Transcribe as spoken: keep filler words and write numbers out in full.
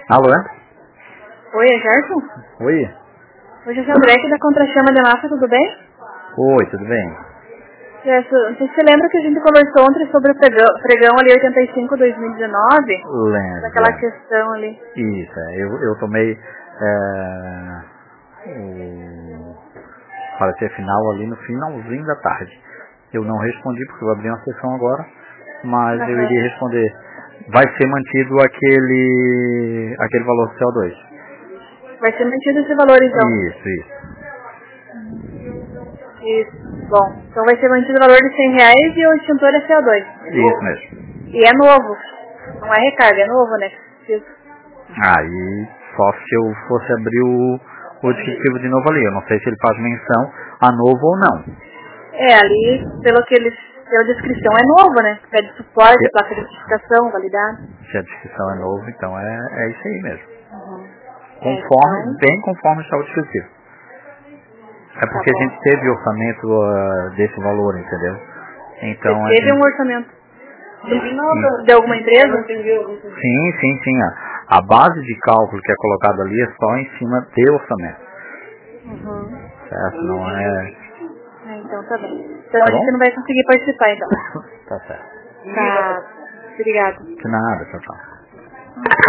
Alô? Oi, é Gerson? Oi. Hoje é o André aqui da Contra-Chama de Massa, tudo bem? Oi, tudo bem? Gerson, não sei se você lembra que a gente conversou ontem sobre o pregão, pregão ali oitenta e cinco dois mil e dezenove? Lembro. Daquela questão ali. Isso, é, eu, eu tomei é, o parecer final ali no finalzinho da tarde. Eu não respondi porque eu abri uma sessão agora, mas Uhum. eu iria responder. Vai ser mantido aquele, aquele valor C O dois. Vai ser mantido esse valor então? Isso, isso. Isso, bom. Então vai ser mantido o valor de cem reais e o extintor é C O dois. Isso mesmo. E é novo. Não é recarga, é novo, né? Isso. Aí, só se eu fosse abrir o, o descritivo de novo ali. Eu não sei se ele faz menção a novo ou não. É, ali, pelo que eles, pela descrição, é novo, né? Pede suporte, Se, placa de identificação, validade. se a descrição é novo, então é, é isso aí mesmo. Uhum. Conforme, É, então, bem conforme está o descritivo. É tá porque a bom. gente teve orçamento uh, desse valor, entendeu? Então Você a teve um gente... orçamento de, de alguma empresa? Sim, sim, sim. A, a base de cálculo que é colocada ali é só em cima de orçamento. Uhum. Certo? Não é... É, então tá bem. Então Tá a gente bom? não vai conseguir participar, então. Tá certo. Tá. Obrigado. De nada, tchau, tchau.